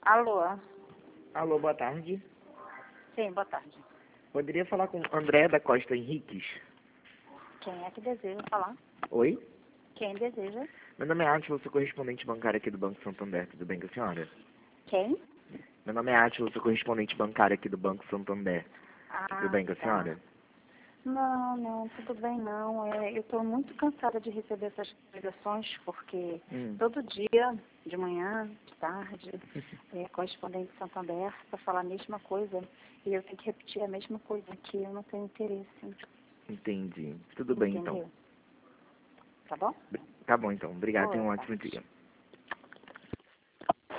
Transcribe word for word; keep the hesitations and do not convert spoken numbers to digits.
Alô? Alô, boa tarde. Sim, boa tarde. Poderia falar com André da Costa Henriques? Quem é que deseja falar? Oi? Quem deseja? Meu nome é Átila, sou correspondente bancário aqui do Banco Santander. Tudo bem com a senhora? Quem? Meu nome é Átila, sou correspondente bancário aqui do Banco Santander. Tudo Ah, bem com a tá. senhora? Não, não, tudo bem não. É, eu estou muito cansada de receber essas ligações, porque Hum. todo dia, de manhã, de tarde, é correspondente Santander para falar a mesma coisa. E eu tenho que repetir a mesma coisa, que eu não tenho interesse. Entendi. Tudo bem, então. Entendeu? Tá bom? Tá bom, então. Obrigado. Tenha um Boa ótimo tarde. dia.